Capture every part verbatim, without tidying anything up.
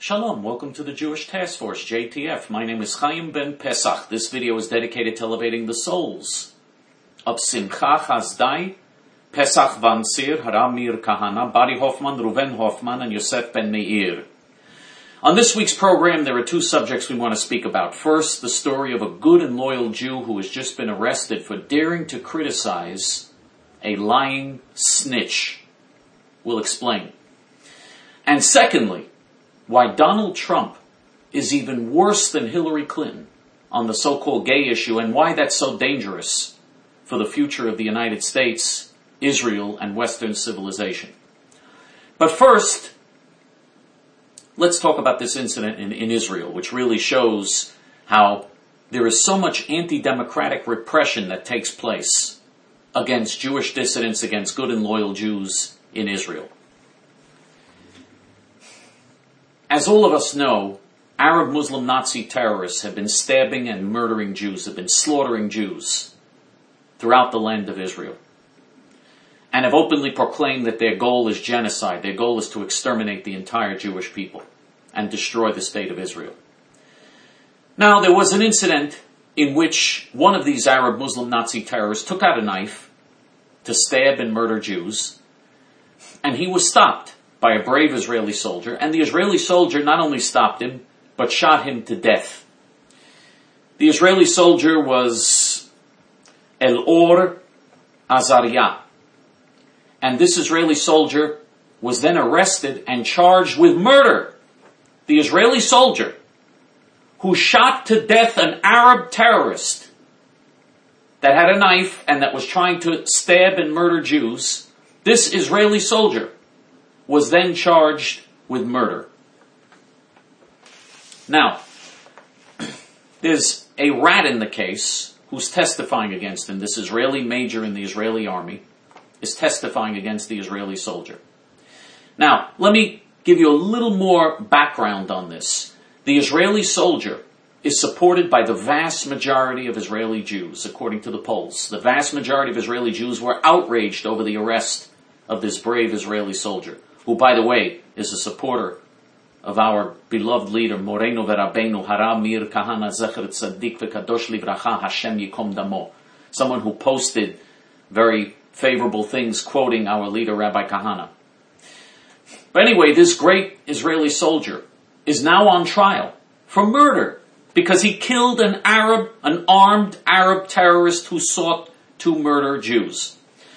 Shalom, welcome to the Jewish Task Force, J T F. My name is Chaim Ben Pesach. This video is dedicated to elevating the souls of Simcha Chazdai, Pesach Van Sir, Haramir Kahana, Bari Hoffman, Ruven Hoffman, and Yosef Ben Meir. On this week's program, there are two subjects we want to speak about. First, the story of a good and loyal Jew who has just been arrested for daring to criticize a lying snitch. We'll explain. And secondly, why Donald Trump is even worse than Hillary Clinton on the so-called gay issue, and why that's so dangerous for the future of the United States, Israel, and Western civilization. But first, let's talk about this incident in, in Israel, which really shows how there is so much anti-democratic repression that takes place against Jewish dissidents, against good and loyal Jews in Israel. As all of us know, Arab Muslim Nazi terrorists have been stabbing and murdering Jews, have been slaughtering Jews throughout the land of Israel, and have openly proclaimed that their goal is genocide. Their goal is to exterminate the entire Jewish people and destroy the state of Israel. Now, there was an incident in which one of these Arab Muslim Nazi terrorists took out a knife to stab and murder Jews, and he was stopped by a brave Israeli soldier, and the Israeli soldier not only stopped him, but shot him to death. The Israeli soldier was Elor Azariah, and this Israeli soldier was then arrested and charged with murder. The Israeli soldier who shot to death an Arab terrorist that had a knife and that was trying to stab and murder Jews, this Israeli soldier was then charged with murder. Now, there's a rat in the case who's testifying against him. This Israeli major in the Israeli army is testifying against the Israeli soldier. Now, let me give you a little more background on this. The Israeli soldier is supported by the vast majority of Israeli Jews, according to the polls. The vast majority of Israeli Jews were outraged over the arrest of this brave Israeli soldier, who, by the way, is a supporter of our beloved leader, Moreno Verabenu, Haramir Kahana Zecher Tzaddik V'Kadosh Livracha Hashem Yikom Damo, someone who posted very favorable things quoting our leader, Rabbi Kahana. But anyway, this great Israeli soldier is now on trial for murder because he killed an Arab, an armed Arab terrorist who sought to murder Jews.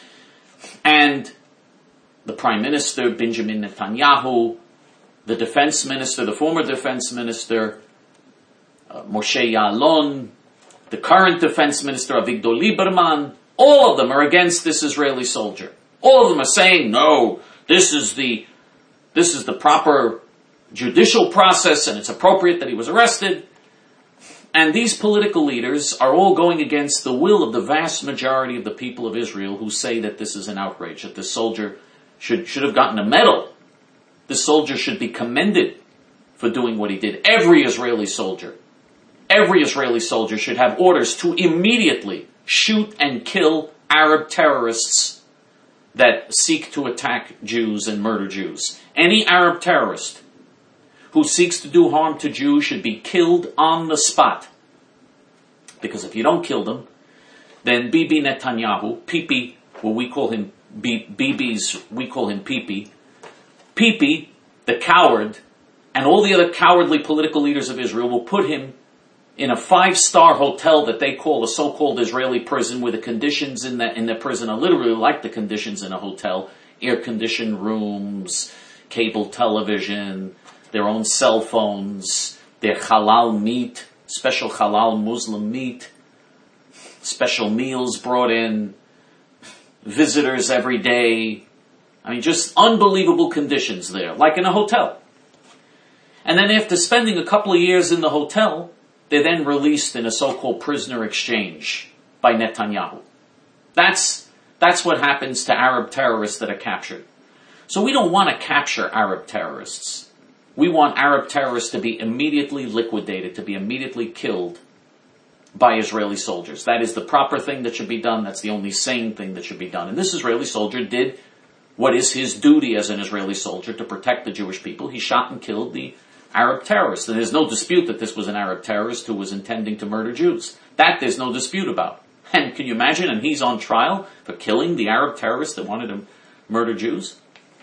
And the Prime Minister, Benjamin Netanyahu, the Defense Minister, the former Defense Minister, uh, Moshe Ya'alon, the current Defense Minister, Avigdor Lieberman, all of them are against this Israeli soldier. All of them are saying, no, this is the, this is the proper judicial process and it's appropriate that he was arrested. And these political leaders are all going against the will of the vast majority of the people of Israel who say that this is an outrage, that this soldier should, should have gotten a medal. This soldier should be commended for doing what he did. Every Israeli soldier, every Israeli soldier should have orders to immediately shoot and kill Arab terrorists that seek to attack Jews and murder Jews. Any Arab terrorist who seeks to do harm to Jews should be killed on the spot. Because if you don't kill them, then Bibi Netanyahu, Pipi, well, we call him B- Bibi's, we call him Pipi, Pipi, the coward, and all the other cowardly political leaders of Israel will put him in a five-star hotel that they call a so-called Israeli prison, where the conditions in the, in the prison are literally like the conditions in a hotel. Air-conditioned rooms, cable television, their own cell phones, their halal meat, special halal Muslim meat, special meals brought in, visitors every day. I mean, just unbelievable conditions there, like in a hotel. And then after spending a couple of years in the hotel, they're then released in a so-called prisoner exchange by Netanyahu. That's, that's what happens to Arab terrorists that are captured. So we don't want to capture Arab terrorists. We want Arab terrorists to be immediately liquidated, to be immediately killed by Israeli soldiers. That is the proper thing that should be done. That's the only sane thing that should be done. And this Israeli soldier did what is his duty as an Israeli soldier, to protect the Jewish people. He shot and killed the Arab terrorist. And there's no dispute that this was an Arab terrorist who was intending to murder Jews. That there's no dispute about. And can you imagine? And he's on trial for killing the Arab terrorist that wanted to murder Jews?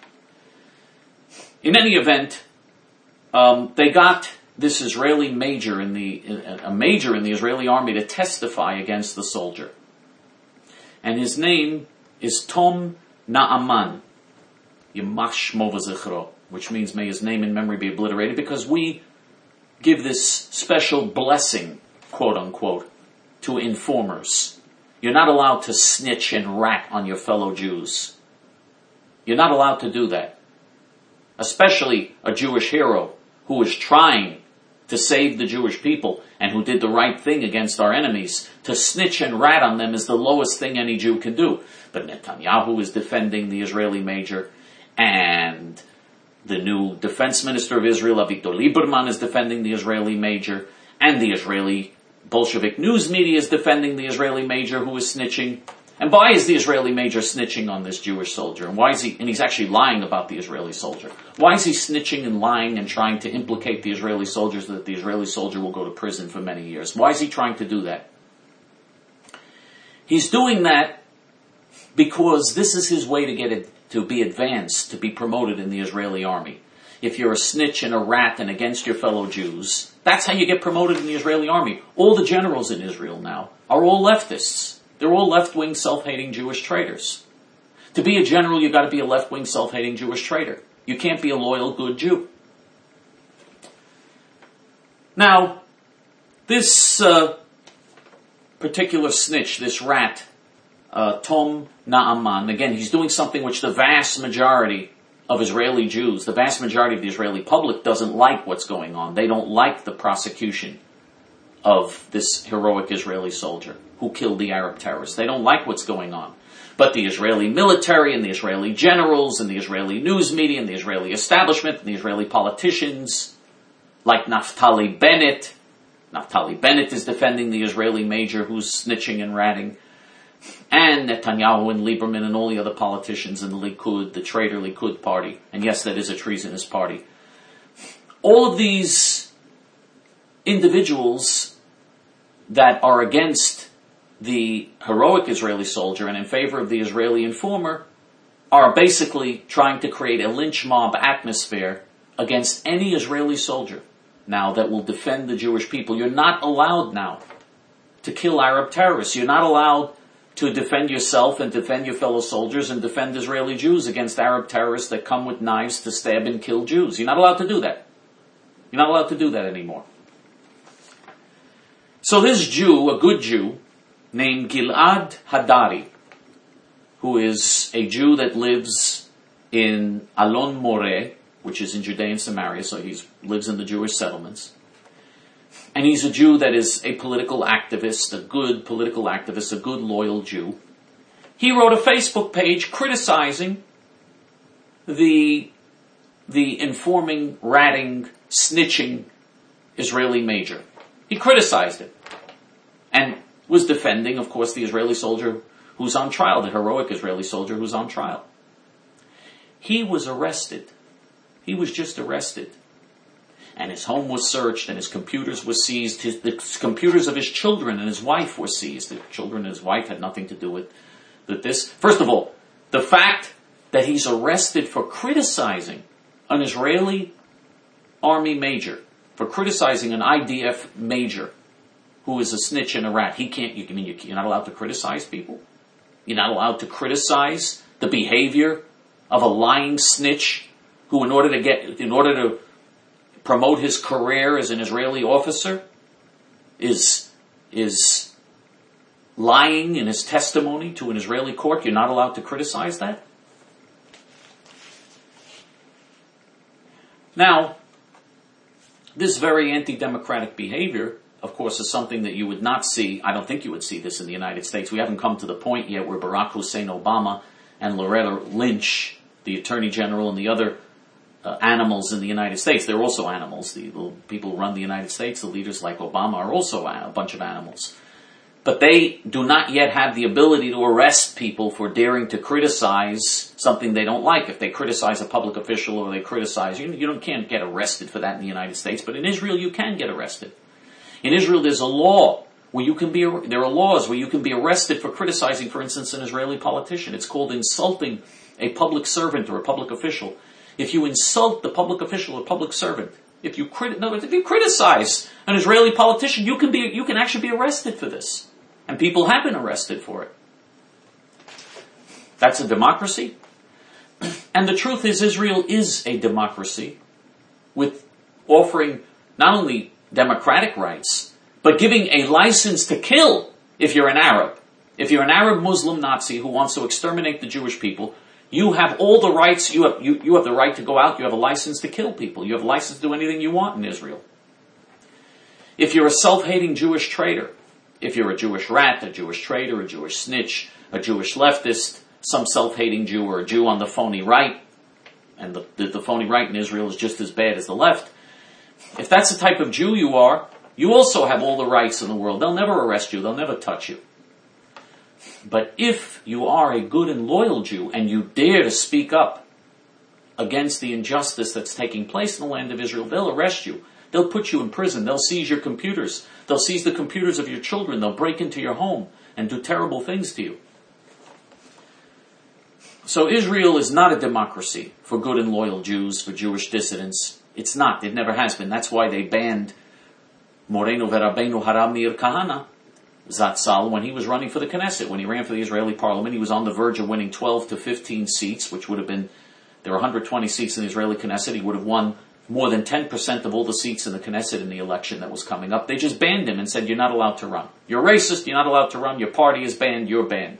In any event, um, they got this Israeli major in the, a major in the Israeli army to testify against the soldier. And his name is Tom Na'aman, Yamash Shmo v'zichro, which means may his name and memory be obliterated, because we give this special blessing, quote unquote, to informers. You're not allowed to snitch and rat on your fellow Jews. You're not allowed to do that. Especially a Jewish hero who is trying to save the Jewish people and who did the right thing against our enemies. To snitch and rat on them is the lowest thing any Jew can do. But Netanyahu is defending the Israeli major, and the new defense minister of Israel, Avigdor Lieberman, is defending the Israeli major, and the Israeli Bolshevik news media is defending the Israeli major who is snitching. And why is the Israeli major snitching on this Jewish soldier? And why is he, and he's actually lying about the Israeli soldier. Why is he snitching and lying and trying to implicate the Israeli soldiers so that the Israeli soldier will go to prison for many years? Why is he trying to do that? He's doing that because this is his way to get it, to be advanced, to be promoted in the Israeli army. If you're a snitch and a rat and against your fellow Jews, that's how you get promoted in the Israeli army. All the generals in Israel now are all leftists. They're all left-wing, self-hating Jewish traitors. To be a general, you've got to be a left-wing, self-hating Jewish traitor. You can't be a loyal, good Jew. Now, this uh, particular snitch, this rat, uh, Tom Na'aman, again, he's doing something which the vast majority of Israeli Jews, the vast majority of the Israeli public doesn't like what's going on. They don't like the prosecution of this heroic Israeli soldier who killed the Arab terrorists. They don't like what's going on. But the Israeli military and the Israeli generals and the Israeli news media and the Israeli establishment and the Israeli politicians, like Naftali Bennett, Naftali Bennett is defending the Israeli major who's snitching and ratting, and Netanyahu and Lieberman and all the other politicians in the Likud, the traitor Likud party, and yes, that is a treasonous party. All of these individuals that are against the heroic Israeli soldier and in favor of the Israeli informer are basically trying to create a lynch mob atmosphere against any Israeli soldier now that will defend the Jewish people. You're not allowed now to kill Arab terrorists. You're not allowed to defend yourself and defend your fellow soldiers and defend Israeli Jews against Arab terrorists that come with knives to stab and kill Jews. You're not allowed to do that. You're not allowed to do that anymore. So this Jew, a good Jew, named Gilad Hadari, who is a Jew that lives in Alon Moreh, which is in Judea and Samaria, so he lives in the Jewish settlements. And he's a Jew that is a political activist, a good political activist, a good loyal Jew. He wrote a Facebook page criticizing the, the informing, ratting, snitching Israeli major. He criticized it. And was defending, of course, the Israeli soldier who's on trial, the heroic Israeli soldier who's on trial. He was arrested. He was just arrested. And his home was searched, and his computers were seized. His, the computers of his children and his wife were seized. The children and his wife had nothing to do with, with this. First of all, the fact that he's arrested for criticizing an Israeli army major, for criticizing an I D F major, who is a snitch and a rat. He can't, you mean you're not allowed to criticize people? You're not allowed to criticize the behavior of a lying snitch who, in order to get, in order to promote his career as an Israeli officer, is, is lying in his testimony to an Israeli court. You're not allowed to criticize that? Now, this very anti-democratic behavior, of course, is something that you would not see. I don't think you would see this in the United States. We haven't come to the point yet where Barack Hussein Obama and Loretta Lynch, the Attorney General, and the other uh, animals in the United States, they're also animals. The, the people who run the United States, the leaders like Obama, are also a bunch of animals. But they do not yet have the ability to arrest people for daring to criticize something they don't like. If they criticize a public official or they criticize, you, you don't, can't get arrested for that in the United States, but in Israel you can get arrested. In Israel there's a law where you can be, there are laws where you can be arrested for criticizing, for instance, an Israeli politician. It's called insulting a public servant or a public official. If you insult the public official or public servant, if you, crit- no, if you criticize an Israeli politician, you can be, you can actually be arrested for this. And people have been arrested for it. That's a democracy. And the truth is, Israel is a democracy with offering not only democratic rights, but giving a license to kill if you're an Arab. If you're an Arab Muslim Nazi who wants to exterminate the Jewish people, you have all the rights, you have, you, you have the right to go out, you have a license to kill people, you have a license to do anything you want in Israel. If you're a self-hating Jewish traitor, if you're a Jewish rat, a Jewish traitor, a Jewish snitch, a Jewish leftist, some self-hating Jew or a Jew on the phony right, and the, the, the phony right in Israel is just as bad as the left, if that's the type of Jew you are, you also have all the rights in the world. They'll never arrest you, they'll never touch you. But if you are a good and loyal Jew and you dare to speak up against the injustice that's taking place in the land of Israel, they'll arrest you. They'll put you in prison. They'll seize your computers. They'll seize the computers of your children. They'll break into your home and do terrible things to you. So Israel is not a democracy for good and loyal Jews, for Jewish dissidents. It's not. It never has been. That's why they banned Moreno Verabenu Haram Meir Kahana, Zatzal, when he was running for the Knesset. When he ran for the Israeli parliament, he was on the verge of winning twelve to fifteen seats, which would have been, there were one hundred twenty seats in the Israeli Knesset. He would have won more than ten percent of all the seats in the Knesset in the election that was coming up. They just banned him and said, you're not allowed to run. You're racist, you're not allowed to run, your party is banned, you're banned.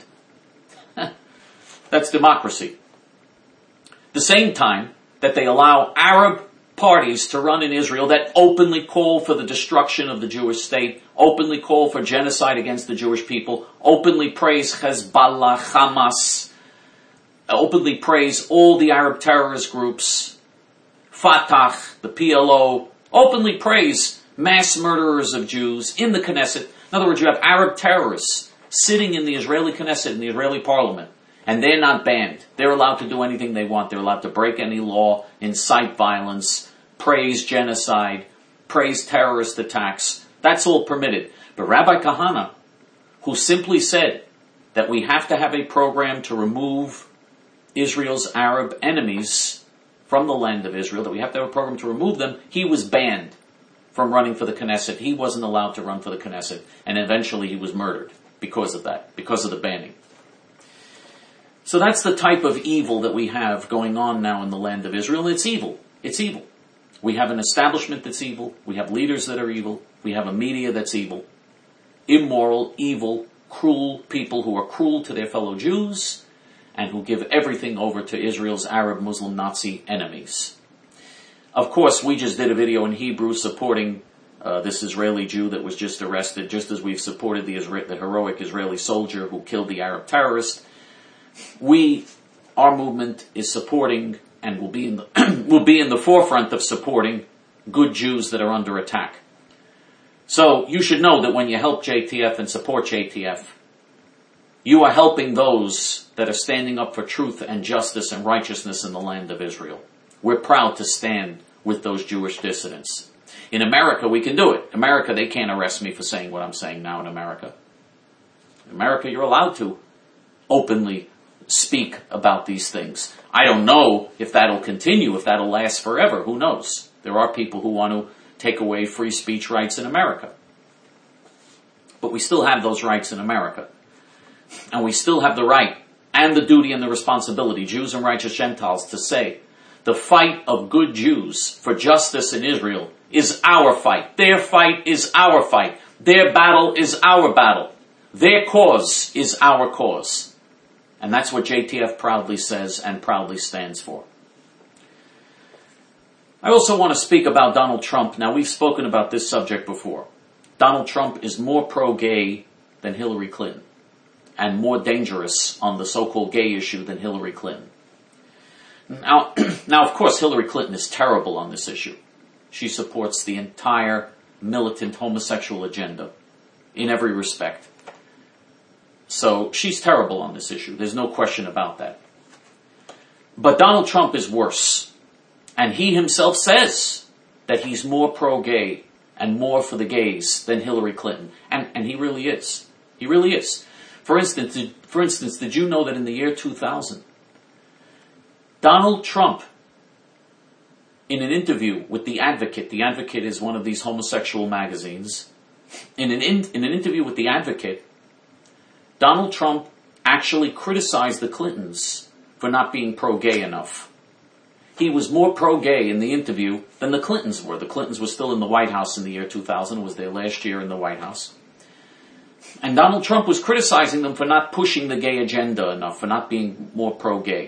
That's democracy. The same time that they allow Arab parties to run in Israel that openly call for the destruction of the Jewish state, openly call for genocide against the Jewish people, openly praise Hezbollah, Hamas, openly praise all the Arab terrorist groups, Fatah, the P L O, openly praise mass murderers of Jews in the Knesset. In other words, you have Arab terrorists sitting in the Israeli Knesset, in the Israeli parliament, and they're not banned. They're allowed to do anything they want. They're allowed to break any law, incite violence, praise genocide, praise terrorist attacks. That's all permitted. But Rabbi Kahana, who simply said that we have to have a program to remove Israel's Arab enemies from the land of Israel, that we have to have a program to remove them, he was banned from running for the Knesset. He wasn't allowed to run for the Knesset, and eventually he was murdered because of that, because of the banning. So that's the type of evil that we have going on now in the land of Israel. It's evil. It's evil. We have an establishment that's evil. We have leaders that are evil. We have a media that's evil. Immoral, evil, cruel people who are cruel to their fellow Jews and who give everything over to Israel's Arab Muslim Nazi enemies. Of course, we just did a video in Hebrew supporting uh, this Israeli Jew that was just arrested, just as we've supported the, Isra- the heroic Israeli soldier who killed the Arab terrorist. We, our movement, is supporting and will be in the will be in the forefront of supporting good Jews that are under attack. So you should know that when you help J T F and support J T F, you are helping those that are standing up for truth and justice and righteousness in the land of Israel. We're proud to stand with those Jewish dissidents. In America, we can do it. America, they can't arrest me for saying what I'm saying now in America. In America, you're allowed to openly speak about these things. I don't know if that'll continue, if that'll last forever. Who knows? There are people who want to take away free speech rights in America. But we still have those rights in America. And we still have the right and the duty and the responsibility, Jews and righteous Gentiles, to say the fight of good Jews for justice in Israel is our fight. Their fight is our fight. Their battle is our battle. Their cause is our cause. And that's what J T F proudly says and proudly stands for. I also want to speak about Donald Trump. Now, we've spoken about this subject before. Donald Trump is more pro-gay than Hillary Clinton, and more dangerous on the so-called gay issue than Hillary Clinton. Now, now, of course, Hillary Clinton is terrible on this issue. She supports the entire militant homosexual agenda in every respect. So she's terrible on this issue. There's no question about that. But Donald Trump is worse. And he himself says that he's more pro-gay and more for the gays than Hillary Clinton. And, and he really is. He really is. For instance, did, for instance, did you know that in the year two thousand, Donald Trump, in an interview with The Advocate, The Advocate is one of these homosexual magazines, in an, in, in an interview with The Advocate, Donald Trump actually criticized the Clintons for not being pro-gay enough. He was more pro-gay in the interview than the Clintons were. The Clintons were still in the White House in the year two thousand. It was their last year in the White House. And Donald Trump was criticizing them for not pushing the gay agenda enough, for not being more pro-gay.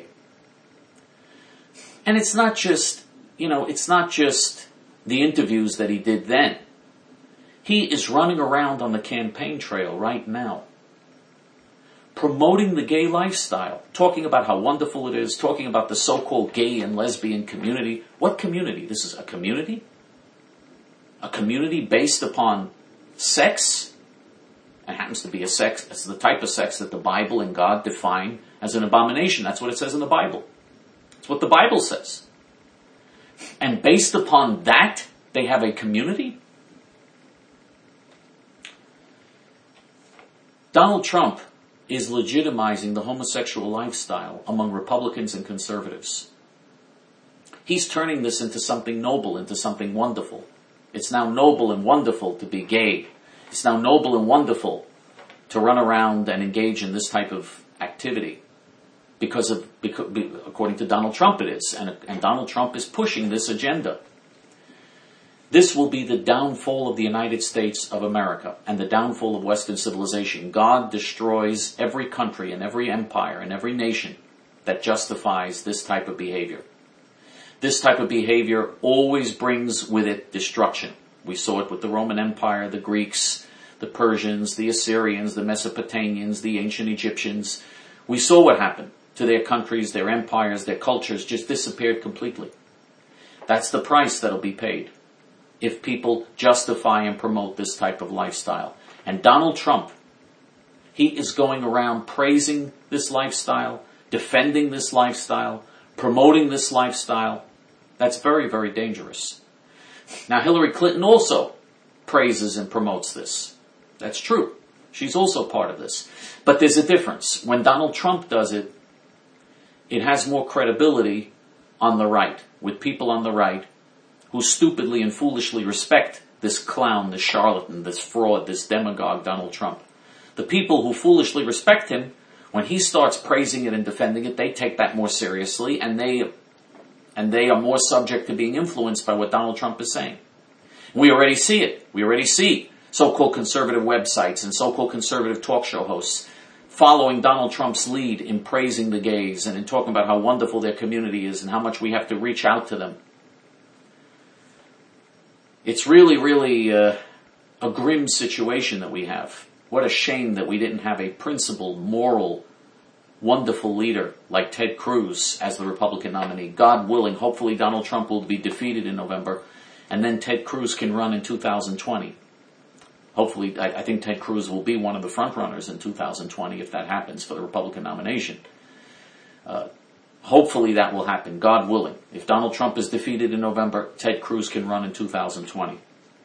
And it's not just, you know, it's not just the interviews that he did then. He is running around on the campaign trail right now, promoting the gay lifestyle, talking about how wonderful it is, talking about the so-called gay and lesbian community. What community? This is a community? A community based upon sex? It happens to be a sex, it's the type of sex that the Bible and God define as an abomination. That's what it says in the Bible. It's what the Bible says. And based upon that, they have a community? Donald Trump is legitimizing the homosexual lifestyle among Republicans and conservatives. He's turning this into something noble, into something wonderful. It's now noble and wonderful to be gay. It's now noble and wonderful to run around and engage in this type of activity. Because of, because, according to Donald Trump it is. And, and Donald Trump is pushing this agenda. This will be the downfall of the United States of America and the downfall of Western civilization. God destroys every country and every empire and every nation that justifies this type of behavior. This type of behavior always brings with it destruction. We saw it with the Roman Empire, the Greeks, the Persians, the Assyrians, the Mesopotamians, the ancient Egyptians. We saw what happened to their countries, their empires, their cultures just disappeared completely. That's the price that'll be paid if people justify and promote this type of lifestyle. And Donald Trump, he is going around praising this lifestyle, defending this lifestyle, promoting this lifestyle. That's very, very dangerous. Now, Hillary Clinton also praises and promotes this. That's true. She's also part of this. But there's a difference. When Donald Trump does it, it has more credibility on the right, with people on the right who stupidly and foolishly respect this clown, this charlatan, this fraud, this demagogue, Donald Trump. The people who foolishly respect him, when he starts praising it and defending it, they take that more seriously, and they and they are more subject to being influenced by what Donald Trump is saying. We already see it. We already see so-called conservative websites and so-called conservative talk show hosts following Donald Trump's lead in praising the gays and in talking about how wonderful their community is and how much we have to reach out to them. It's really, really uh, a grim situation that we have. What a shame that we didn't have a principled, moral, wonderful leader like Ted Cruz as the Republican nominee. God willing, hopefully Donald Trump will be defeated in November, and then Ted Cruz can run in two thousand twenty. Hopefully, I, I think Ted Cruz will be one of the front runners in two thousand twenty if that happens for the Republican nomination. Uh, hopefully that will happen, God willing. If Donald Trump is defeated in November, Ted Cruz can run in two thousand twenty.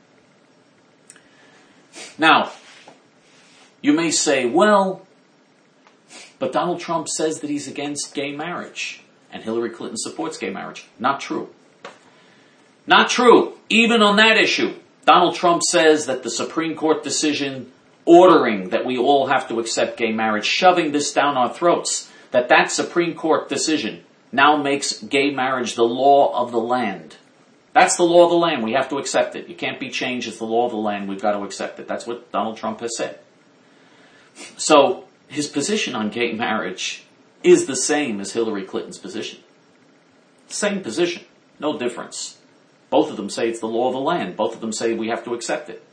Now, you may say, well, but Donald Trump says that he's against gay marriage, and Hillary Clinton supports gay marriage. Not true. Not true. Even on that issue, Donald Trump says that the Supreme Court decision ordering that we all have to accept gay marriage, shoving this down our throats, that that Supreme Court decision now makes gay marriage the law of the land. That's the law of the land. We have to accept it. It can't be changed. It's the law of the land. We've got to accept it. That's what Donald Trump has said. So his position on gay marriage is the same as Hillary Clinton's position. Same position. No difference. Both of them say it's the law of the land. Both of them say we have to accept it.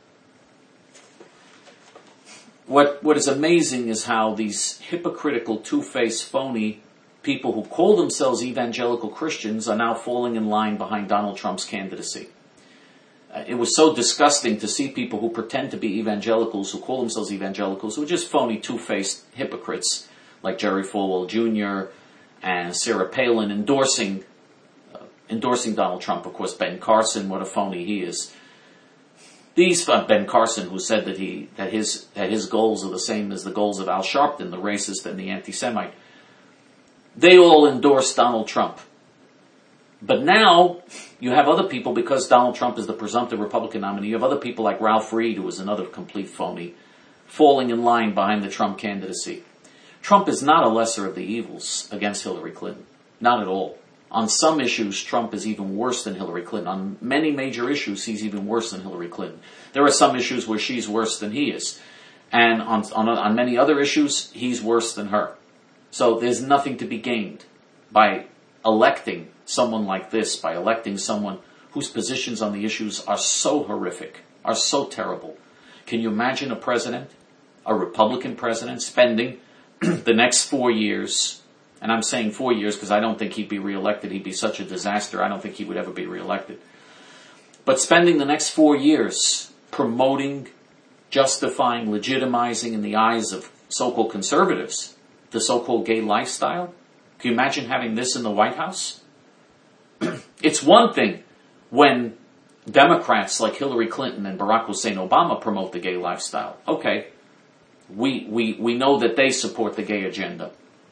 What, what is amazing is how these hypocritical, two-faced, phony people who call themselves evangelical Christians are now falling in line behind Donald Trump's candidacy. it was so disgusting to see people who pretend to be evangelicals, who call themselves evangelicals, who are just phony, two-faced hypocrites like Jerry Falwell Junior and Sarah Palin endorsing uh, endorsing Donald Trump. Of course, Ben Carson, what a phony he is. These uh, Ben Carson, who said that he that his that his goals are the same as the goals of Al Sharpton, the racist and the anti-Semite. They all endorse Donald Trump. But now, you have other people, because Donald Trump is the presumptive Republican nominee, you have other people like Ralph Reed, who is another complete phony, falling in line behind the Trump candidacy. Trump is not a lesser of the evils against Hillary Clinton. Not at all. On some issues, Trump is even worse than Hillary Clinton. On many major issues, he's even worse than Hillary Clinton. There are some issues where she's worse than he is. And on, on, on many other issues, he's worse than her. So there's nothing to be gained by electing someone like this, by electing someone whose positions on the issues are so horrific, are so terrible. Can you imagine a president, a Republican president, spending the next four years, and I'm saying four years because I don't think he'd be reelected, he'd be such a disaster, I don't think he would ever be reelected, but spending the next four years promoting, justifying, legitimizing in the eyes of so-called conservatives, the so-called gay lifestyle? Can you imagine having this in the White House? It's one thing when Democrats like Hillary Clinton and Barack Hussein Obama promote the gay lifestyle. Okay, we, we, we know that they support the gay agenda.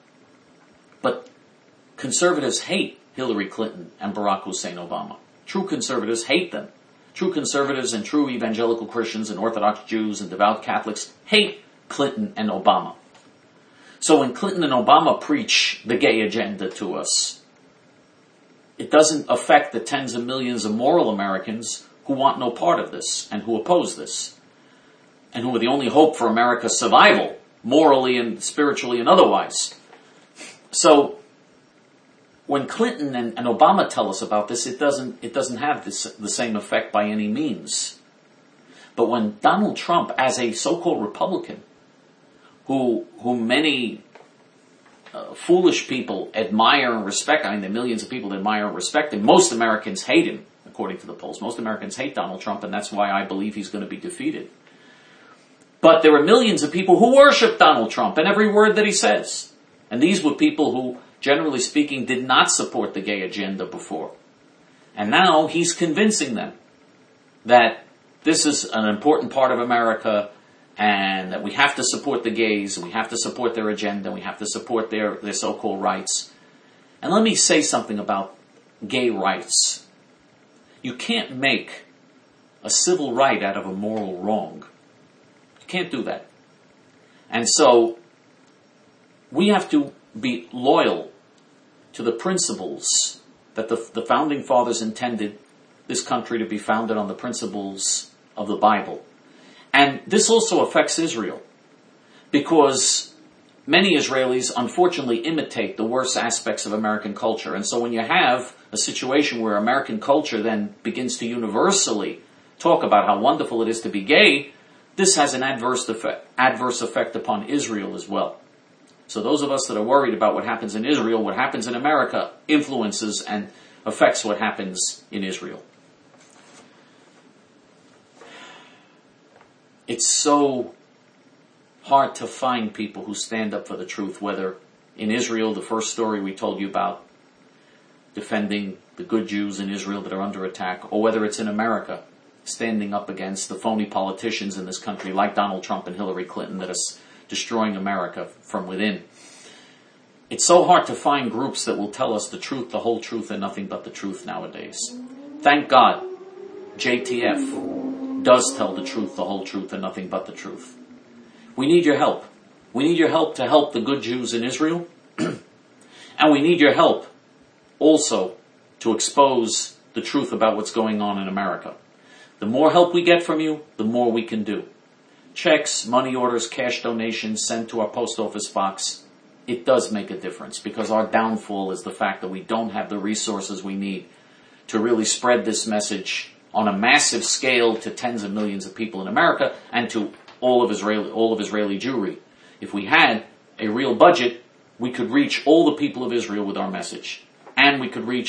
But conservatives hate Hillary Clinton and Barack Hussein Obama. True conservatives hate them. True conservatives and true evangelical Christians and Orthodox Jews and devout Catholics hate Clinton and Obama. So when Clinton and Obama preach the gay agenda to us, it doesn't affect the tens of millions of moral Americans who want no part of this and who oppose this and who are the only hope for America's survival, morally and spiritually and otherwise. So when Clinton and, and Obama tell us about this, it doesn't it doesn't have this, the same effect by any means. But when Donald Trump, as a so-called Republican, who who many uh, foolish people admire and respect, I mean, there are millions of people that admire and respect him. Most Americans hate him, according to the polls. Most Americans hate Donald Trump, and that's why I believe he's going to be defeated. But there are millions of people who worship Donald Trump and every word that he says. And these were people who, generally speaking, did not support the gay agenda before. And now he's convincing them that this is an important part of America, and that we have to support the gays, and we have to support their agenda, and we have to support their, their so-called rights. And let me say something about gay rights. You can't make a civil right out of a moral wrong. You can't do that. And so we have to be loyal to the principles that the, the founding fathers intended this country to be founded on, the principles of the Bible. And this also affects Israel, because many Israelis unfortunately imitate the worst aspects of American culture. And so when you have a situation where American culture then begins to universally talk about how wonderful it is to be gay, this has an adverse effect, adverse effect upon Israel as well. So those of us that are worried about what happens in Israel, what happens in America influences and affects what happens in Israel. It's so hard to find people who stand up for the truth, whether in Israel, the first story we told you about, defending the good Jews in Israel that are under attack, or whether it's in America, standing up against the phony politicians in this country like Donald Trump and Hillary Clinton that are destroying America from within. It's so hard to find groups that will tell us the truth, the whole truth, and nothing but the truth nowadays. Thank God, J T F does tell the truth, the whole truth, and nothing but the truth. We need your help. We need your help to help the good Jews in Israel. And we need your help also to expose the truth about what's going on in America. The more help we get from you, the more we can do. Checks, money orders, cash donations sent to our post office box, it does make a difference, because our downfall is the fact that we don't have the resources we need to really spread this message on a massive scale to tens of millions of people in America and to all of Israeli, all of Israeli Jewry. If we had a real budget, we could reach all the people of Israel with our message. And we could reach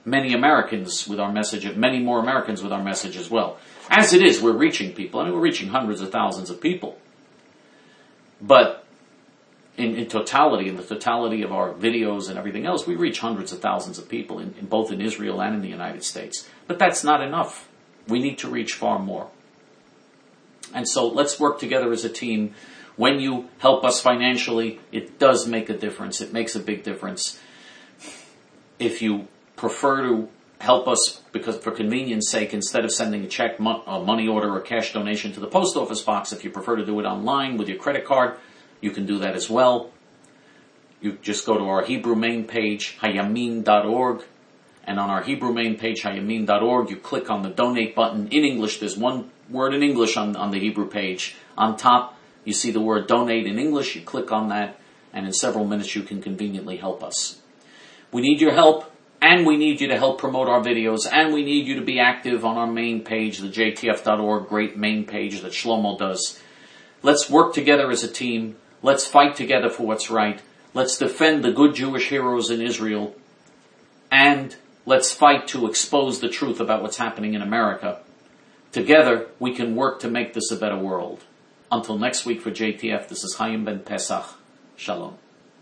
many Americans with our message, many more Americans with our message as well. As it is, we're reaching people. I mean, we're reaching hundreds of thousands of people. But in, in totality, in the totality of our videos and everything else, we reach hundreds of thousands of people, in, in both in Israel and in the United States. But that's not enough. We need to reach far more. And so let's work together as a team. When you help us financially, it does make a difference. It makes a big difference. If you prefer to help us because for convenience sake, instead of sending a check, a money order, or cash donation to the post office box, if you prefer to do it online with your credit card, you can do that as well. You just go to our Hebrew main page, hayamin dot org, and on our Hebrew main page, hayamin dot org, you click on the donate button in English. There's one word in English on, on the Hebrew page. On top, you see the word donate in English. You click on that, and in several minutes you can conveniently help us. We need your help. And we need you to help promote our videos, and we need you to be active on our main page, the J T F dot org, great main page that Shlomo does. Let's work together as a team. Let's fight together for what's right. Let's defend the good Jewish heroes in Israel. And let's fight to expose the truth about what's happening in America. Together, we can work to make this a better world. Until next week for J T F, this is Chaim Ben Pesach. Shalom.